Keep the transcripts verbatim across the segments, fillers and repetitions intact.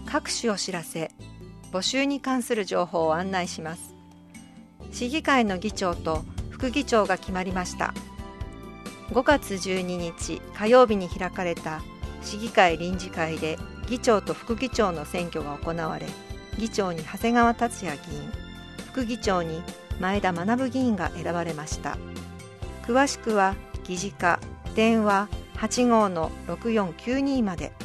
各種お知らせ、募集に関する情報を案内します。市議会の議長と副議長が決まりました。ごがつじゅうににち火曜日に開かれた市議会臨時会で議長と副議長の選挙が行われ、議長に長谷川達也議員、副議長に前田学議員が選ばれました。詳しくは議事課電話 はちごーのろくよんきゅうに まで。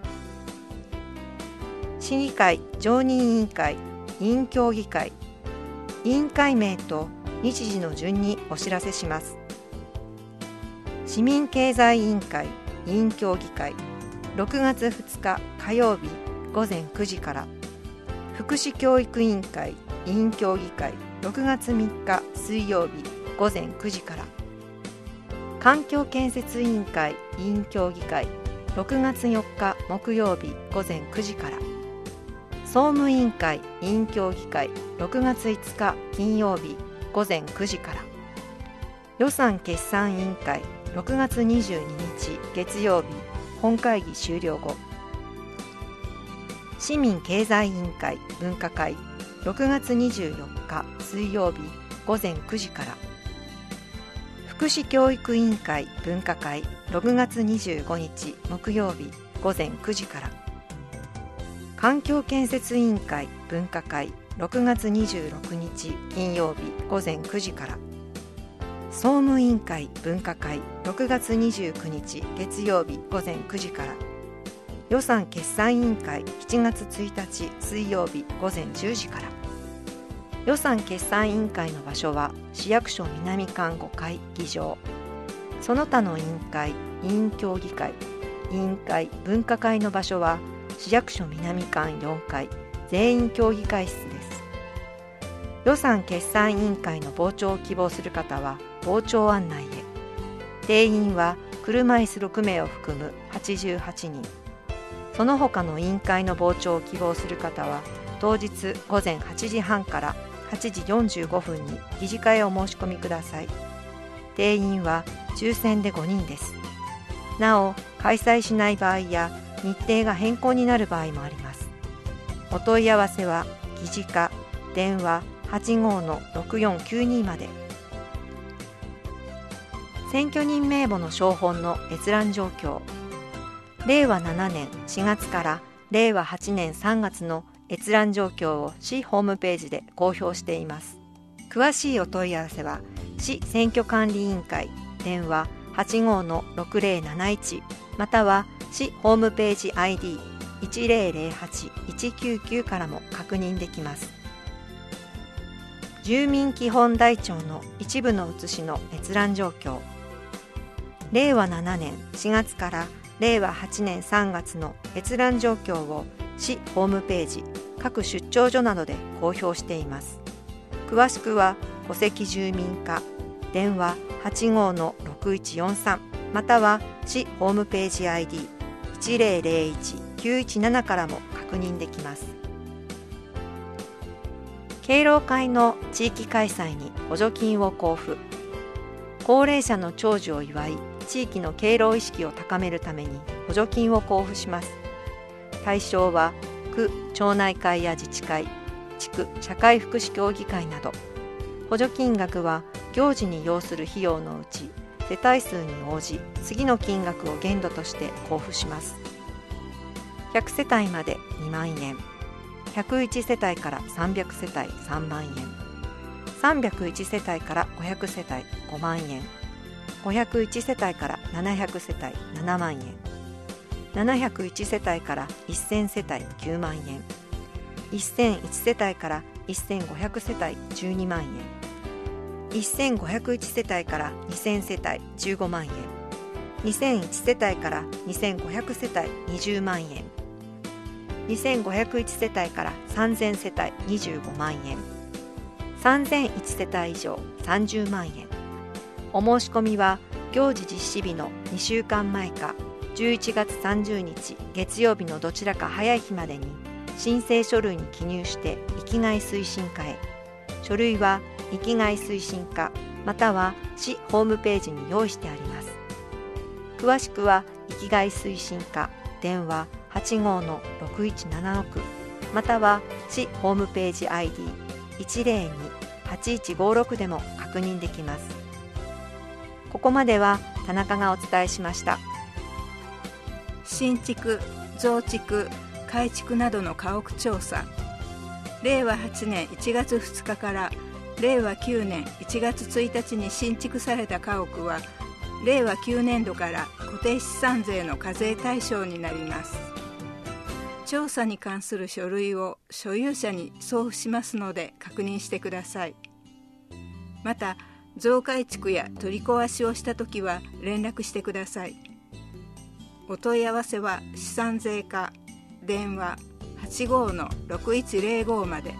市議会常任委員会委員協議会、委員会名と日時の順にお知らせします。市民経済委員会委員協議会、ろくがつふつか火曜日ごぜんくじから。福祉教育委員会委員協議会、ろくがつみっか水曜日ごぜんくじから。環境建設委員会委員協議会、ろくがつよっか木曜日ごぜんくじから。総務委員会委員協議会、ろくがついつか金曜日ごぜんくじから。予算決算委員会、ろくがつにじゅうににち月曜日本会議終了後。市民経済委員会分科会、ろくがつにじゅうよっか水曜日ごぜんくじから。福祉教育委員会分科会、ろくがつにじゅうごにち木曜日ごぜんくじから。環境建設委員会分科会、ろくがつにじゅうろくにち金曜日ごぜんくじから。総務委員会分科会、ろくがつにじゅうくにち月曜日ごぜんくじから。予算決算委員会しちがつついたち水曜日ごぜんじゅうじから。予算決算委員会の場所は市役所南館ごかい議場。その他の委員会、委員協議会、委員会、分科会の場所は市役所南館よんかい全員協議会室です。予算決算委員会の傍聴を希望する方は傍聴案内へ。定員は車椅子ろくめいを含むはちじゅうはちにん。その他の委員会の傍聴を希望する方は当日ごぜんはちじはんからはちじよんじゅうごふんに議事会へお申し込みください。定員は抽選でごにんです。なお、開催しない場合や日程が変更になる場合もあります。お問い合わせは議事課電話 はちごーのろくよんきゅうに まで。選挙人名簿の抄本の閲覧状況。れいわななねんしがつかられいわはちねんさんがつの閲覧状況を市ホームページで公表しています。詳しいお問い合わせは市選挙管理委員会電話 はちごーのろくぜろなないち または市ホームページ アイディーいちぜろぜろはちいちきゅうきゅう からも確認できます。住民基本台帳の一部の写しの閲覧状況。れいわななねんしがつかられいわはちねんさんがつの閲覧状況を市ホームページ、各出張所などで公表しています。詳しくは戸籍住民課電話 はちごーのろくいちよんさん または市ホームページ アイディーいちぜろぜろいちきゅういちなな からも確認できます。敬老会の地域開催に補助金を交付。高齢者の長寿を祝い、地域の敬老意識を高めるために補助金を交付します。対象は区、町内会や自治会、地区社会福祉協議会など。補助金額は行事に要する費用のうち世帯数に応じ次の金額を限度として交付します。ひゃくせたいまでにまんえん、ひゃくいちせたいからさんびゃくせたいさんまんえん、さんびゃくいちせたいからごひゃくせたいごまんえん、ごひゃくいちせたいからななひゃくせたいななまんえん、ななひゃくいちせたいからせんせたいきゅうまんえん、せんいちせたいからせんごひゃくせたいじゅうにまんえん、せんごひゃくいちせたいからにせんせたいじゅうごまんえん、にせんいちせたいからにせんごひゃくせたいにじゅうまんえん、にせんごひゃくいちせたいからさんぜんせたいにじゅうごまんえん、さんぜんいちせたい以上さんじゅうまんえん。お申し込みは行事実施日のにしゅうかんまえかじゅういちがつさんじゅうにち月曜日のどちらか早い日までに申請書類に記入して生きがい推進課へ。書類は生きがい推進課または市ホームページに用意してあります。詳しくは生きがい推進課電話 はちはちごのろくいちななろくまたは市ホームページ アイディーいちゼロに はちいちごろく でも確認できます。ここまでは田中がお伝えしました。 新築、増築、改築などの家屋調査、れいわはちねんいちがつふつかかられいわきゅうねんいちがつついたちに新築された家屋はれいわきゅうねんどから固定資産税の課税対象になります。調査に関する書類を所有者に送付しますので確認してください。また増改築や取り壊しをしたときは連絡してください。お問い合わせは資産税課電話 はちごのろくいちゼロご まで。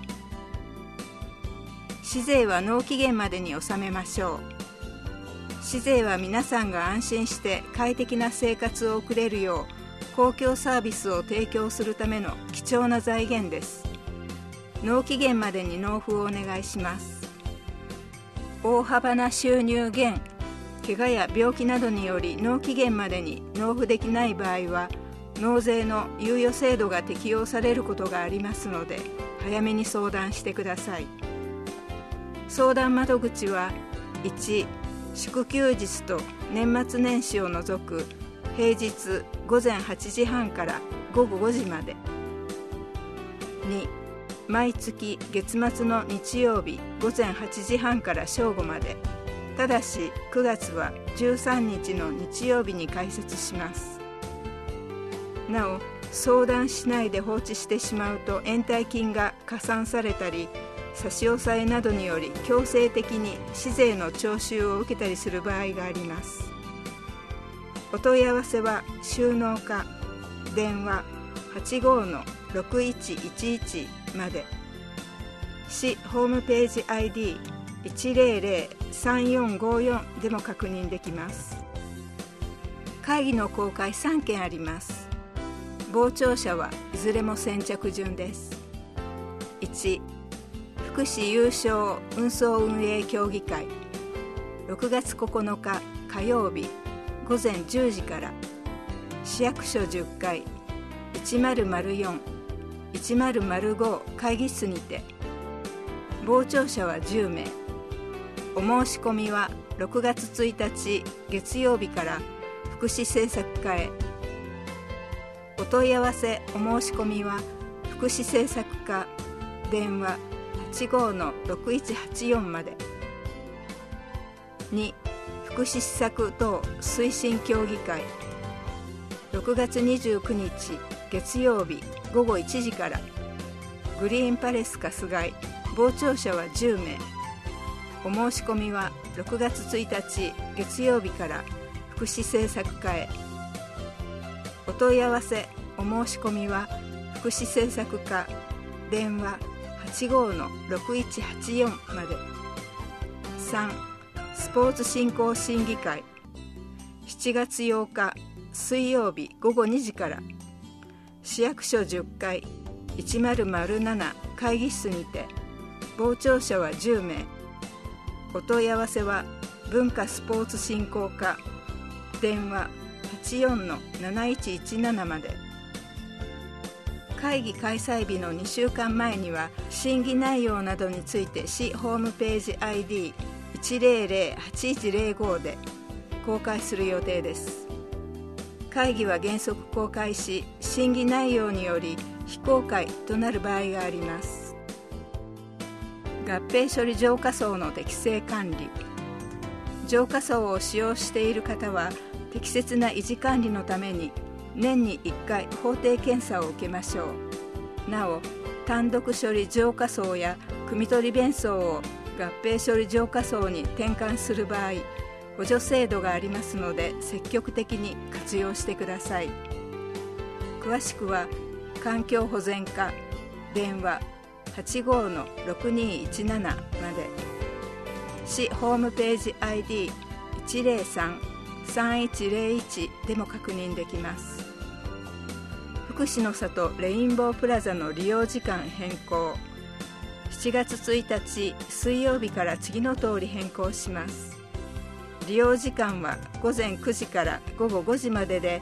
市税は納期限までに納めましょう。市税は皆さんが安心して快適な生活を送れるよう公共サービスを提供するための貴重な財源です。納期限までに納付をお願いします。大幅な収入減、怪我や病気などにより納期限までに納付できない場合は納税の猶予制度が適用されることがありますので早めに相談してください。相談窓口はいち祝休日と年末年始を除く平日ごぜんはちじはんからごごごじまで。に毎月月末の日曜日ごぜんはちじはんから正午まで。ただしくがつはじゅうさんにちの日曜日に開設します。なお相談しないで放置してしまうと延滞金が加算されたり差し押さえなどにより強制的に市税の徴収を受けたりする場合があります。お問い合わせは収納課電話 はちごのろくいちいちいち まで。市ホームページ アイディーいちゼロゼロ さんよんごよん でも確認できます。会議の公開さんけんあります。傍聴者はいずれも先着順です。いち福祉有償運送運営協議会ろくがつここのか火曜日ごぜんじゅうじから市役所じゅっかいいちまるまるよん いちまるまるご会議室にて。傍聴者はじゅうめい。お申し込みはろくがつついたち月曜日から福祉政策課へ。お問い合わせお申し込みは福祉政策課電話はちごのろくいちはちよんまで。に福祉施策等推進協議会ろくがつにじゅうくにち月曜日ごごいちじからグリーンパレス春日井。傍聴者はじゅうめい。お申し込みはろくがつついたち月曜日から福祉政策課へ。お問い合わせお申し込みは福祉政策課電話はちごのろくいちはちよんまで。さんスポーツ振興審議会しちがつようか水曜日ごごにじから市役所じゅっかいいちまるまるなな会議室にて。傍聴者はじゅうめい。お問い合わせは文化スポーツ振興課電話はちよんのなないちいちななまで。会議開催日のにしゅうかんまえには審議内容などについて市ホームページ アイディーいちゼロゼロ はちいちゼロご で公開する予定です。会議は原則公開し、審議内容により非公開となる場合があります。合併処理浄化槽の適正管理。浄化槽を使用している方は適切な維持管理のために年にいっかい法定検査を受けましょう。なお単独処理浄化槽や汲み取り弁槽を合併処理浄化槽に転換する場合、補助制度がありますので積極的に活用してください。詳しくは環境保全課電話はちごのろくにいちななまで。市ホームページ アイディーいちゼロさん さんいちゼロいち でも確認できます。福祉の里レインボープラザの利用時間変更。しちがつついたち水曜日から次の通り変更します。利用時間はごぜんくじからごごごじまでで、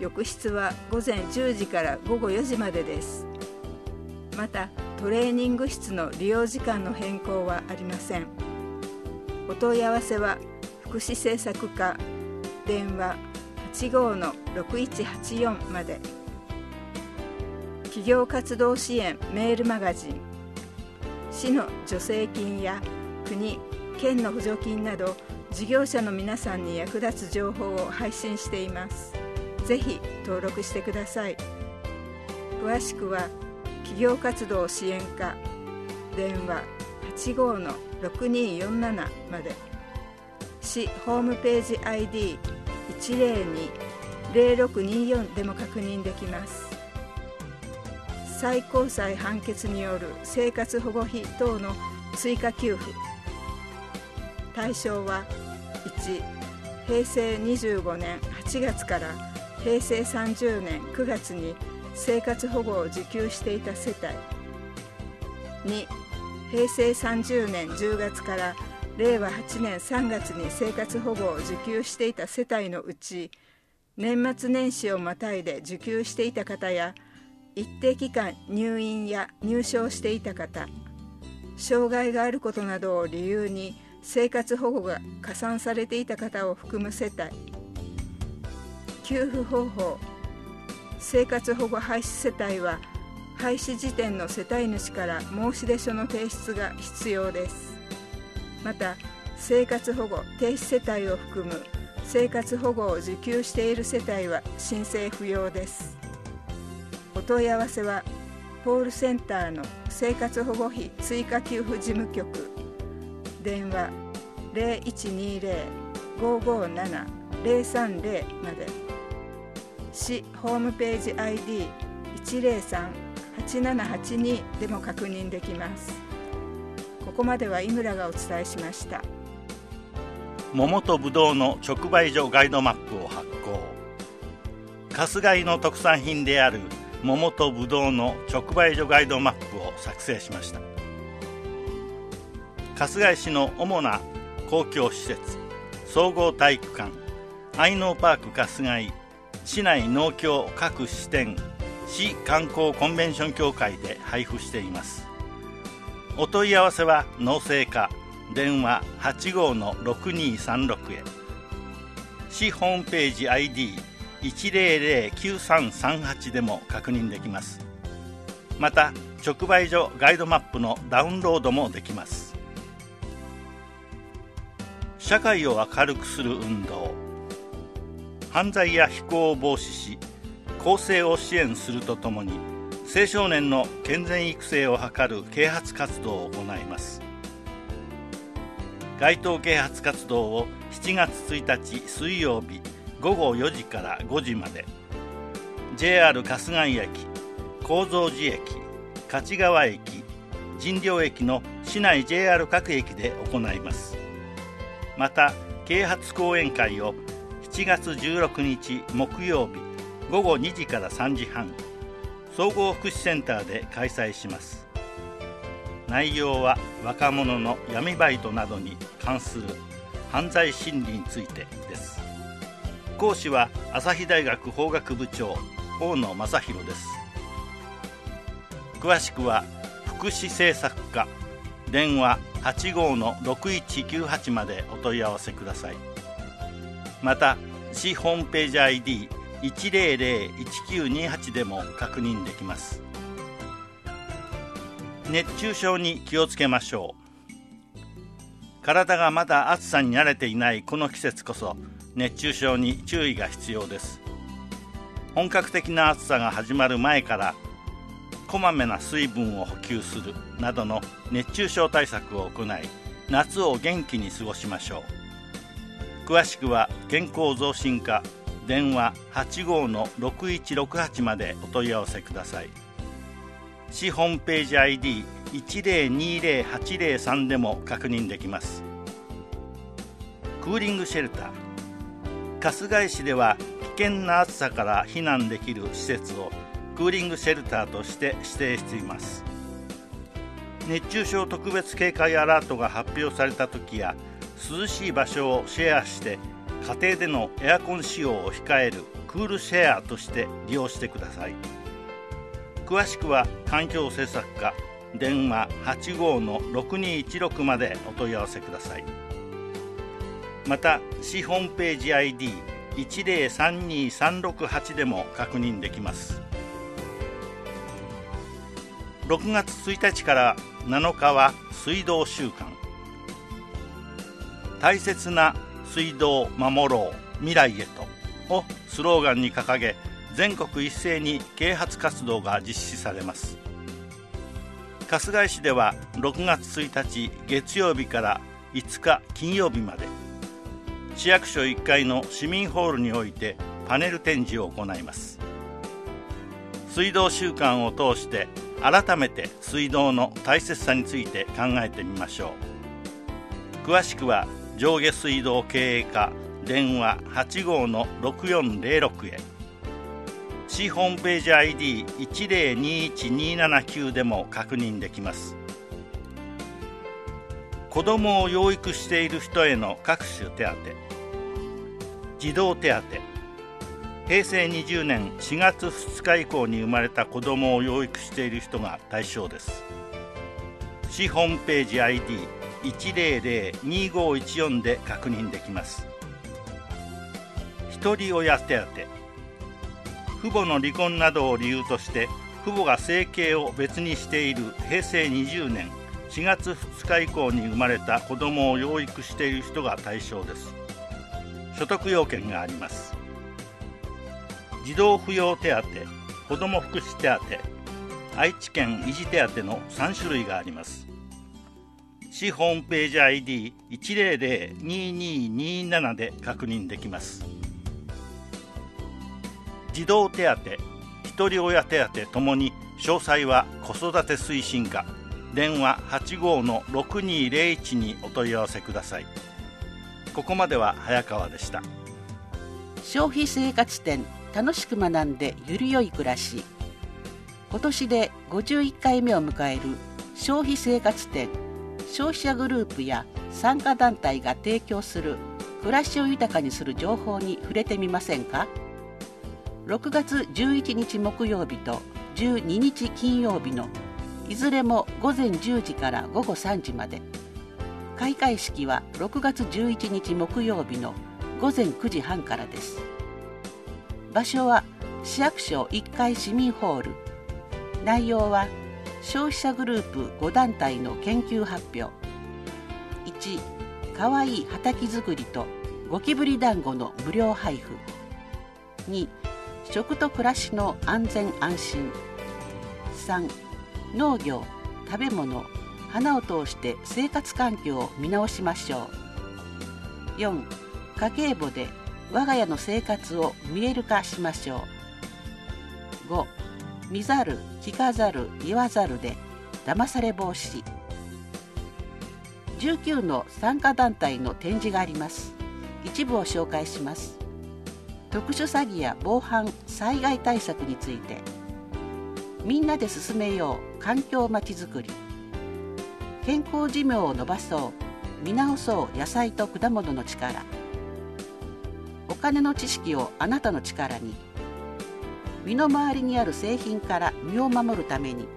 浴室はごぜんじゅうじからごごよじまでです。またトレーニング室の利用時間の変更はありません。お問い合わせは福祉政策課電話 はちごのろくいちはちよん まで。企業活動支援メールマガジン、市の助成金や国・県の補助金など事業者の皆さんに役立つ情報を配信しています。ぜひ登録してください。詳しくは企業活動支援課電話 はちごのろくによんなな まで。市ホームページ アイディーいちぜろに ぜろろくによん でも確認できます。最高裁判決による生活保護費等の追加給付。対象はいちへいせいにじゅうごねんはちがつからへいせいさんじゅうねんくがつに生活保護を受給していた世帯。にへいせいさんじゅうねんじゅうがつかられいわはちねんさんがつに生活保護を受給していた世帯のうち、年末年始をまたいで受給していた方や、一定期間入院や入所していた方、障害があることなどを理由に生活保護が加算されていた方を含む世帯。給付方法。生活保護廃止世帯は廃止時点の世帯主から申出書の提出が必要です。また生活保護停止世帯を含む生活保護を受給している世帯は申請不要です。お問い合わせはポールセンターの生活保護費追加給付事務局電話 ゼロいちにゼロ ごごなな ゼロさんゼロ まで。市ホームページ アイディーいちゼロさん はちななはちに でも確認できます。ここまでは井村がお伝えしました。 桃とぶどうの直売所ガイドマップを発行。春日井の特産品である桃とぶどうの直売所ガイドマップを作成しました。春日井市の主な公共施設、総合体育館、愛農パーク春日井、市内農協各支店、市観光コンベンション協会で配布しています。お問い合わせは農政課電話 はちごのろくにさんろく へ。市ホームページ アイディーいちゼロゼロ きゅうさんさんはち でも確認できます。また直売所ガイドマップのダウンロードもできます。社会を明るくする運動。犯罪や非行を防止し、更生を支援するとともに青少年の健全育成を図る啓発活動を行います。街頭啓発活動をしちがつついたち水曜日ごごよじからごじまで ジェイアール 春日井駅、高蔵寺駅、勝川駅、神陵駅の市内 ジェイアール 各駅で行います。また啓発講演会をしちがつじゅうろくにち木曜日ごごにじからさんじはん総合福祉センターで開催します。内容は若者の闇バイトなどに関する犯罪心理についてです。講師は朝日大学法学部長大野正弘です。詳しくは福祉政策課電話 はちごのろくいちきゅうはち までお問い合わせください。また市ホームページ アイディーいちゼロゼロ いちきゅうにはち でも確認できます。熱中症に気をつけましょう。体がまだ暑さに慣れていないこの季節こそ熱中症に注意が必要です。本格的な暑さが始まる前からこまめな水分を補給するなどの熱中症対策を行い、夏を元気に過ごしましょう。詳しくは健康増進課電話 はちごのろくいちろくはち までお問い合わせください。市ホームページ アイディーいちゼロにゼロはちゼロさん でも確認できます。クーリングシェルター。春日井市では危険な暑さから避難できる施設をクーリングシェルターとして指定しています。熱中症特別警戒アラートが発表された時や涼しい場所をシェアして家庭でのエアコン使用を控えるクールシェアとして利用してください。詳しくは環境政策課電話 はちごーのろくにいちろく までお問い合わせください。また市ホームページ アイディーいちゼロさんにさんろくはち でも確認できます。ろくがつついたちからなのかは水道週間。大切な水道を守ろう未来へとをスローガンに掲げ、全国一斉に啓発活動が実施されます。春日井市ではろくがつついたち月曜日からいつか金曜日まで、市役所いっかいの市民ホールにおいてパネル展示を行います。水道週間を通して改めて水道の大切さについて考えてみましょう。詳しくは上下水道経営課電話 はちごーのろくよんゼロろく へ、市ホームページ アイディーいちゼロにいちにななきゅう でも確認できます。子どもを養育している人への各種手当、児童手当、へいせいにじゅうねんしがつふつか以降に生まれた子どもを養育している人が対象です。市ホームページ アイディーいちゼロゼロにごいちよん で確認できます。ひとり親手当、父母の離婚などを理由として父母が生計を別にしているへいせいにじゅうねんしがつふつか以降に生まれた子どもを養育している人が対象です。所得要件があります。児童扶養手当、子ども福祉手当、愛知県維持手当のさんしゅるいがあります。市ホームページ アイディーいちゼロゼロににになな で確認できます。児童手当、ひとり親手当ともに詳細は子育て推進課電話 はちごーのろくにゼロいち にお問い合わせください。ここまでは早川でした。 消費生活展、楽しく学んでより良い暮らし。今年でごじゅういっかいめを迎える消費生活展、消費者グループや参加団体が提供する暮らしを豊かにする情報に触れてみませんか。ろくがつじゅういちにち木曜日とじゅうににち金曜日のいずれもごぜんじゅうじからごごさんじまで。開会式はろくがつじゅういちにち木曜日のごぜんくじはんからです。場所は市役所いっかい市民ホール。内容は消費者グループごだんたいの研究発表。いち、かわいい畑作りとゴキブリ団子の無料配布。に、食と暮らしの安全安心。さん、農業、食べ物、花を通して生活環境を見直しましょう。よん、家計簿で我が家の生活を見える化しましょう。ご、見ざる、聞かざる、言わざるで騙され防止。じゅうきゅうの参加団体の展示があります。一部を紹介します。特殊詐欺や防犯・災害対策について、みんなで進めよう環境まちづくり、健康寿命を延ばそう見直そう野菜と果物の力、お金の知識をあなたの力に、身の回りにある製品から身を守るために、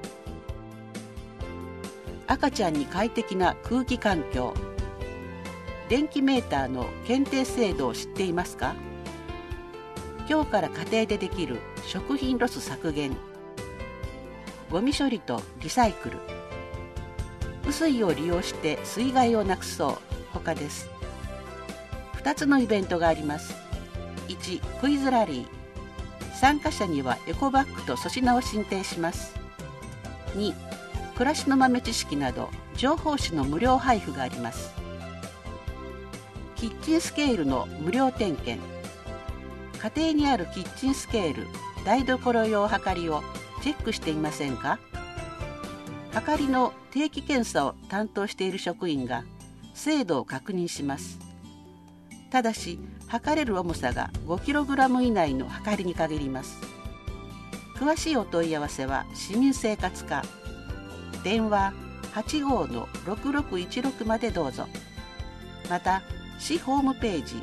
赤ちゃんに快適な空気環境、電気メーターの検定制度を知っていますか。今日から家庭でできる食品ロス削減、ゴミ処理とリサイクル、雨水を利用して水害をなくそう他です。ふたつのイベントがあります。いち、クイズラリー。参加者にはエコバッグと粗品を進呈します。に、暮らしの豆知識など情報誌の無料配布があります。キッチンスケールの無料点検。家庭にあるキッチンスケール、台所用はかりをチェックしていませんか。はかりの定期検査を担当している職員が精度を確認します。ただし測れる重さが ごキログラム 以内のはかりに限ります。詳しいお問い合わせは市民生活課電話 はちごーのろくろくいちろく までどうぞ。また市ホームページ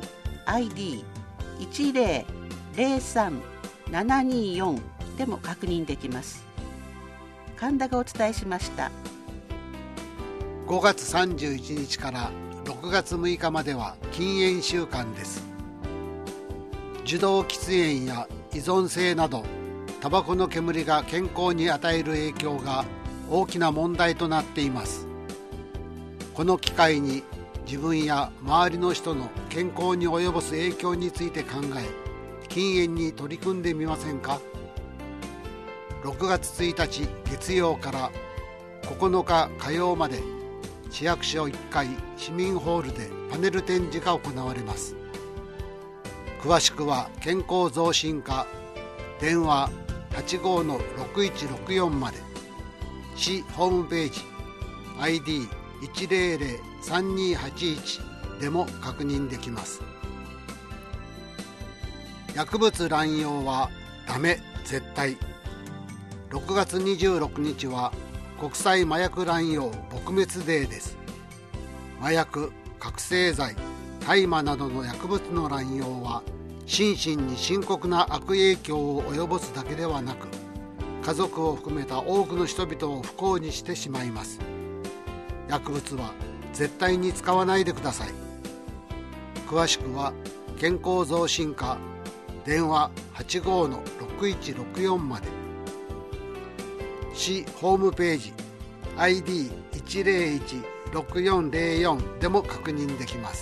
アイディーいちゼロゼロさんななによん でも確認できます。神田がお伝えしました。 ごがつさんじゅういちにちからろくがつむいかまでは禁煙週間です。受動喫煙や依存性などタバコの煙が健康に与える影響が大きな問題となっています。この機会に自分や周りの人の健康に及ぼす影響について考え、禁煙に取り組んでみませんか。ろくがつついたち月曜からここのか火曜まで、市役所いっかい市民ホールでパネル展示が行われます。詳しくは健康増進課電話 はちごーのろくいちろくよん まで、市ホームページ アイディーいちゼロゼロさんにはちいち でも確認できます。薬物乱用はダメ絶対。ろくがつにじゅうろくにちは国際麻薬乱用撲滅デーです。麻薬、覚醒剤、大麻などの薬物の乱用は心身に深刻な悪影響を及ぼすだけではなく、家族を含めた多くの人々を不幸にしてしまいます。薬物は絶対に使わないでください。詳しくは健康増進課電話 はちごーのろくいちろくよん まで、市ホームページ アイディーいちゼロいちろくよんゼロよん でも確認できます。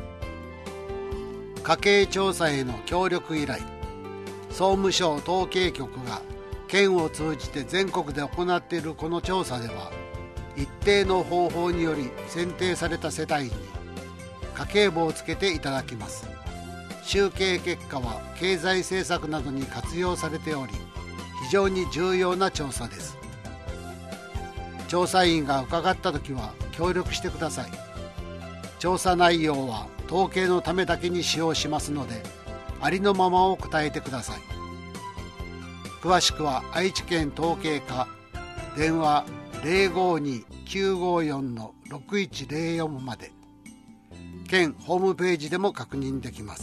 家計調査への協力依頼、総務省統計局が県を通じて全国で行っているこの調査では、一定の方法により選定された世帯に家計簿をつけていただきます。集計結果は経済政策などに活用されており、非常に重要な調査です。調査員が伺ったときは協力してください。調査内容は統計のためだけに使用しますので、ありのままを答えてください。詳しくは愛知県統計課電話 ゼロごーにーきゅうごーよんのろくいちゼロよん まで、県ホームページでも確認できます。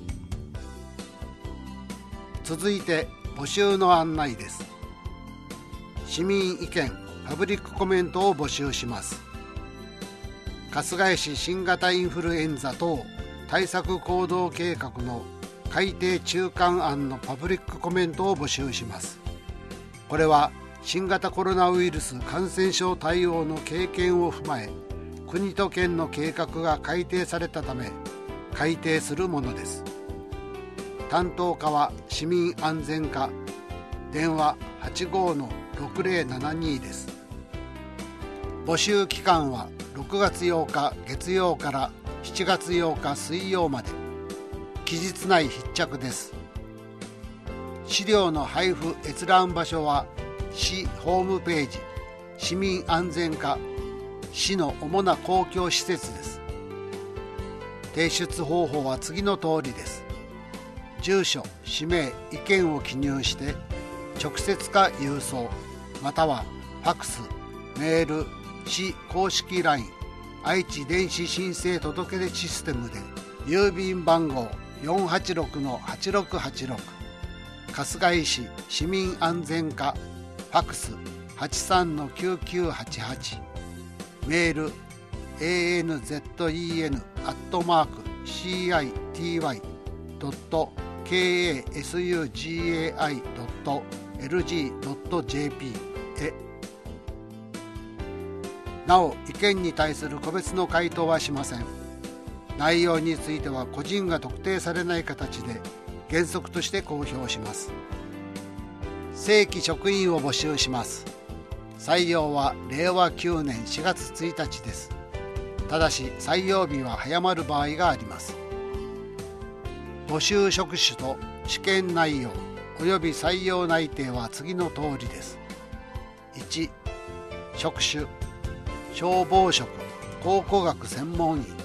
続いて募集の案内です。市民意見パブリックコメントを募集します。春日井市新型インフルエンザ等対策行動計画の改定中間案のパブリックコメントを募集します。これは新型コロナウイルス感染症対応の経験を踏まえ、国と県の計画が改定されたため改定するものです。担当課は市民安全課電話 はちごーのろくゼロななに です。募集期間はろくがつようか月曜からしちがつようか水曜まで、期日内必着です。資料の配布閲覧場所は市ホームページ市民安全課市の主な公共施設です。提出方法は次の通りです。住所、氏名、意見を記入して直接か郵送、またはファクス、メール、市公式 ライン 愛知電子申請届出システムで郵便番号 よんはちろくのはちろくはちろく、春日井市市民安全課ファクス はちさんのきゅうきゅうはちはち、メール エーエヌゼットイーエヌ アットマーク シーアイティーワイ ドット ケーエーエスユージーエーアイ ドット エルジー ドット ジェーピー へ。なお、意見に対する個別の回答はしません。内容については個人が特定されない形で原則として公表します。正規職員を募集します。採用はれいわきゅうねんしがつついたちです。ただし採用日は早まる場合があります。募集職種と試験内容および採用内定は次の通りです。いち、職種消防職考古学専門員。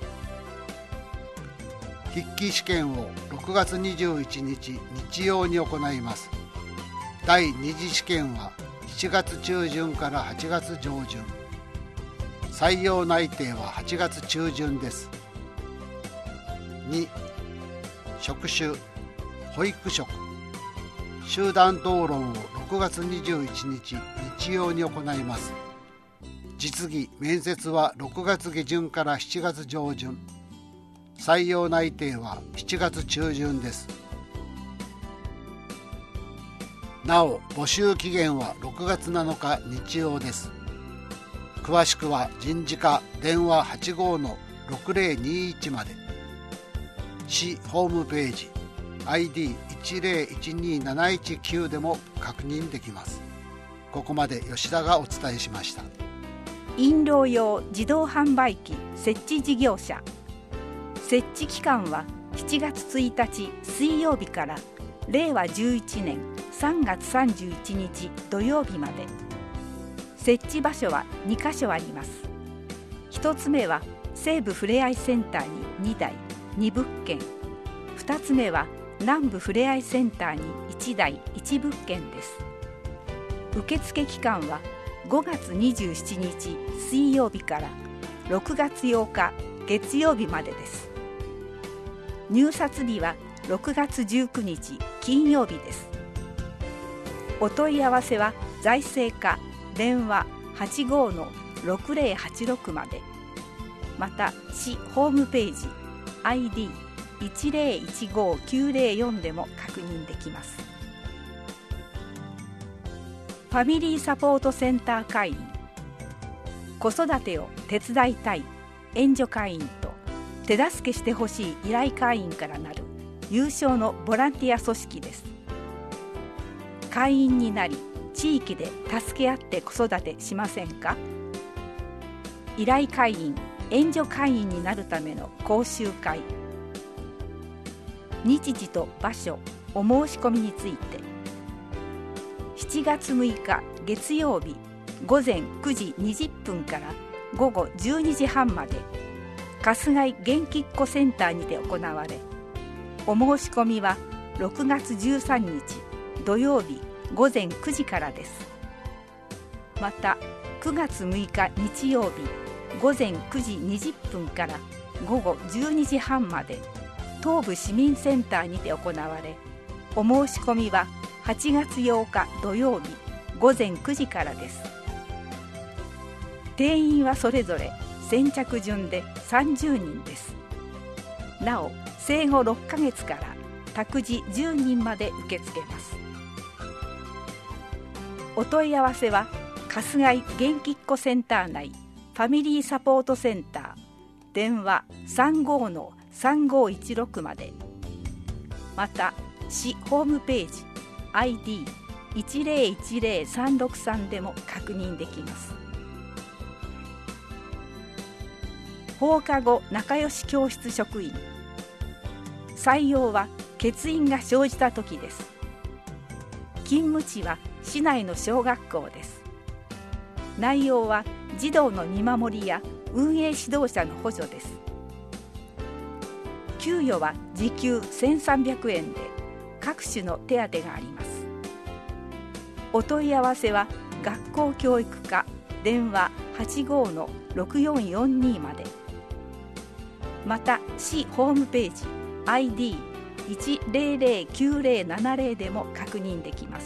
筆記試験をろくがつにじゅういちにち日曜に行います。第二次試験はしちがつちゅうじゅんからはちがつじょうじゅん。採用内定ははちがつちゅうじゅんです。 に職種、保育職、集団討論をろくがつにじゅういちにち日曜に行います。実技・面接はろくがつげじゅんからしちがつじょうじゅん、採用内定はしちがつちゅうじゅんです。なお募集期限はろくがつなのか日曜です。詳しくは人事課電話 はちごーのろくぜろにいち まで、市ホームページ アイディーいちぜろいちにーなないちきゅう でも確認できます。ここまで吉田がお伝えしました。 飲料用自動販売機設置事業者、設置期間はしちがつついたち水曜日かられいわじゅういちねんさんがつさんじゅういちにち土曜日まで。設置場所はにかしょあります。ひとつめは西部ふれあいセンターににだいにぶっけん、ふたつめは南部ふれあいセンターにいちだいいちぶっけんです。受付期間はごがつにじゅうしちにち水曜日からろくがつようか月曜日までです。入札日はろくがつじゅうくにち金曜日です。お問い合わせは財政課電話 はちごーのろくぜろはちろく まで、また市ホームページ アイディーいちぜろいちごーきゅうぜろよん でも確認できます。ファミリーサポートセンター会員、子育てを手伝いたい援助会員と手助けしてほしい依頼会員からなる有償のボランティア組織です。会員になり地域で助け合って子育てしませんか？依頼会員、援助会員になるための講習会、日時と場所、お申し込みについてしちがつむいか月曜日ごぜんくじにじゅっぷんからごごじゅうにじはんまで春日井元気っ子センターにて行われ、お申し込みはろくがつじゅうさんにち土曜日ごぜんくじからです。またくがつむいか日曜日ごぜんくじにじゅっぷんからごごじゅうにじはんまで東部市民センターにて行われ、お申し込みははちがつようか土曜日ごぜんくじからです。定員はそれぞれ先着順でさんじゅうにんです。なお生後ろっかげつから託児じゅうにんまで受け付けます。お問い合わせは春日井元気っ子センター内ファミリーサポートセンター電話 さんごーのさんごーいちろく まで、また市ホームページ アイディーいちぜろいちぜろさんろくさん でも確認できます。放課後仲良し教室職員、採用は欠員が生じた時です。勤務地は市内の小学校です。内容は児童の見守りや運営指導者の補助です。給与は時給せんさんびゃくえんで各種の手当があります。お問い合わせは学校教育課電話 はちごーのろくよんよんに まで、また市ホームページ アイディーいちぜろぜろきゅうぜろななぜろ でも確認できます。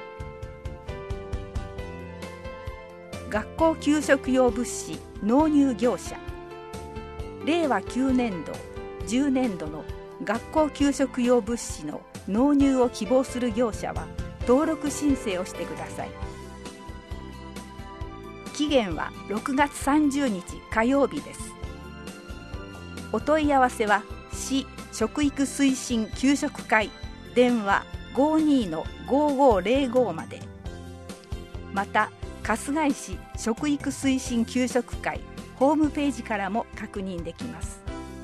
学校給食用物資納入業者、れいわきゅうねんどじゅうねんどの学校給食用物資の納入を希望する業者は登録申請をしてください。期限はろくがつさんじゅうにち火曜日です。お問い合わせは市食育推進給食会電話 ごーにーのごーごーぜろご まで、また春日井市食育推進給食会ホームページからも確認できます。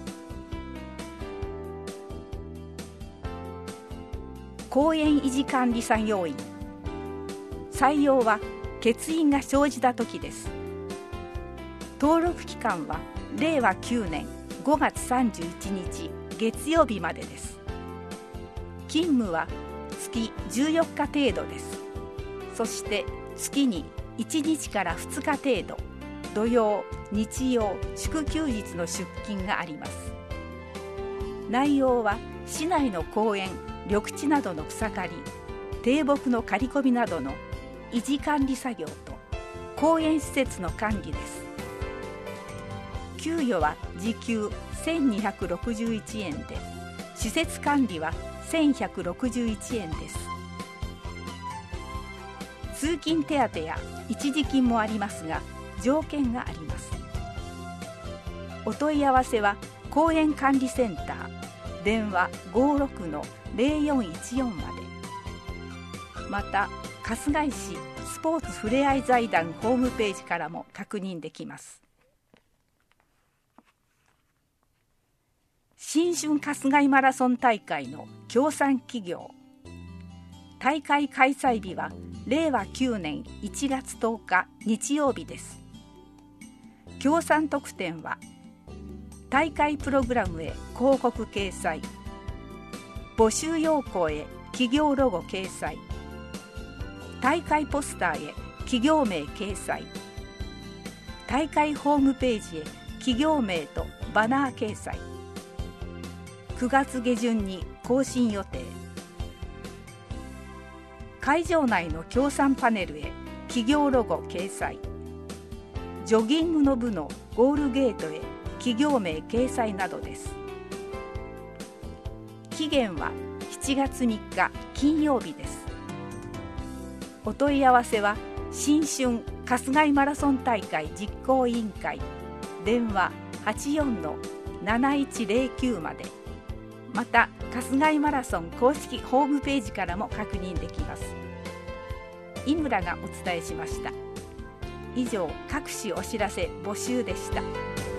公園維持管理作業員、採用は欠員が生じた時です。登録期間はれいわきゅうねんごがつさんじゅういちにち月曜日までです。勤務は月じゅうよっか程度です。そして月にいちにちからふつか程度、土曜、日曜、祝休日の出勤があります。 内容は市内の公園、緑地などの草刈り、低木の刈り込みなどの維持管理作業と公園施設の管理です。給与は時給せんにひゃくろくじゅういちえんで、施設管理はせんひゃくろくじゅういちえんです。通勤手当や一時金もありますが、条件があります。お問い合わせは公園管理センター、電話 ごーろくのぜろよんいちよん まで。また春日井市スポーツふれあい財団ホームページからも確認できます。新春春日井マラソン大会の協賛企業。大会開催日はれいわきゅうねんいちがつとおか日曜日です。協賛特典は大会プログラムへ広告掲載、募集要項へ企業ロゴ掲載、大会ポスターへ企業名掲載、大会ホームページへ企業名とバナー掲載、くがつげじゅんに更新予定。会場内の協賛パネルへ企業ロゴ掲載、ジョギングの部のゴールゲートへ企業名掲載などです。期限はしちがつみっか金曜日です。お問い合わせは新春春日井マラソン大会実行委員会、電話 はちよんのなないちぜろきゅう まで。また春日井マラソン公式ホームページからも確認できます。井村がお伝えしました。以上、各種お知らせ募集でした。